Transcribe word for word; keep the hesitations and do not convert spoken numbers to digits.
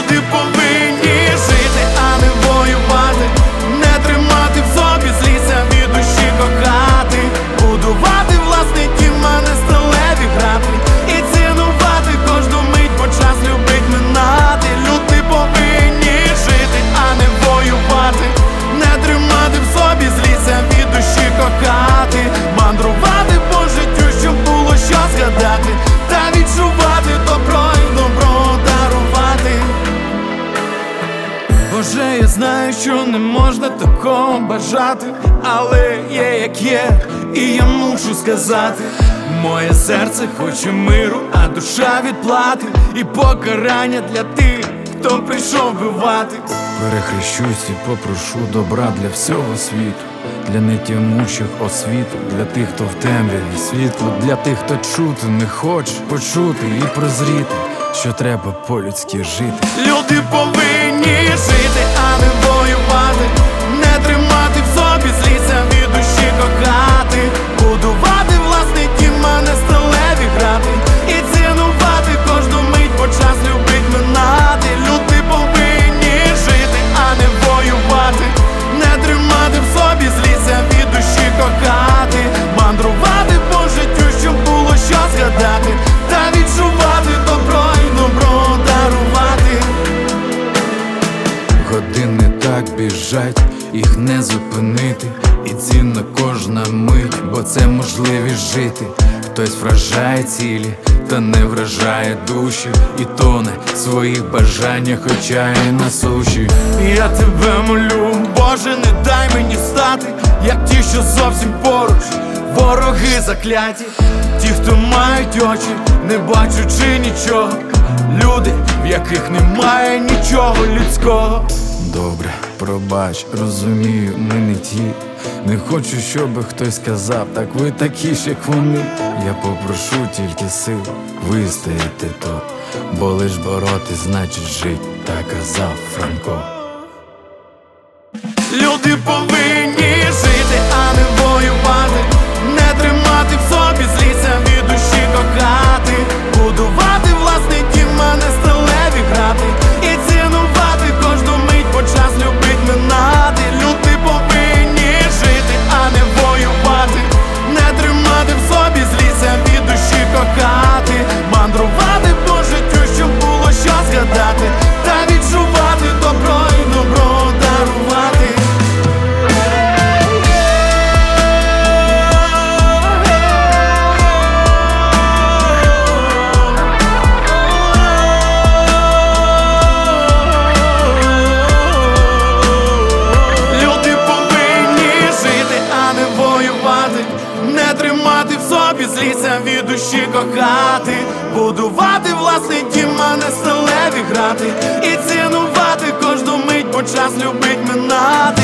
Люди повинні жити, а не воювати, не тримати в собі зліться, від душі кохати, будувати власний дім, а не сталеві грати, і цінувати кожну мить, бо час любить минати. Люди повинні жити, а не воювати, не тримати в собі зліться, від душі кохати, мандрувати по життю, щоб було що згадати, та відчувати добро і добро дарувати. Боже, я знаю, що не можна такого бажати, але є як є, і я мушу сказати: моє серце хоче миру, а душа відплати, і покарання для тих, хто прийшов вбивати. Перехрещусь і попрошу добра для всього світу, для нетямучих освіту, для тих, хто в темряві світло, для тих, хто чути не хоче, почути і прозріти, що треба по-людськи жити. Люди повинні жити, а не воювати, не тримати в собі зліться, від душі кохати, будувати власний дім, а не сталеві грати, і цінувати кожну мить, бо час любить минати. Люди повинні жити, а не воювати, не тримати в собі зліться, від душі кохати, мандрувати по життю, щоб було що згадати, та відчувати добро і добро дарувати. Години так біжать, їх не зупинити, і цінна кожна мить, бо це можливість жити. Хтось вражає цілі, та не вражає душі, і тоне в своїх бажаннях, хоча і на суші. Я тебе молю, Боже, не дай мені стати, як ті, що зовсім поруч, вороги закляті, ті, хто мають очі, не бачучи нічого, люди, в яких немає нічого людського. Добре, пробач, розумію, ми не ті. Не хочу, щоб хтось сказав: так ви такі ж, як вони. Я попрошу тільки сил вистояти то, бо лиш боротись значить жить, так казав Франко. Люди повинні жити, а не воювати, не тримати в собі зліться, від душі кохати, будувати власний дім, а не сталеві грати, і цінувати кожну мить, бо час любить минати. Люди повинні жити, а не воювати, не тримати в собі зліться, від душі кохати, мандрувати по життю, щоб було що згадати, та відчувати добро і добро дарувати. Не тримати в собі зліться, від душі кохати, будувати власний дім, а не сталеві грати, і цінувати кожну мить, бо час любить минати.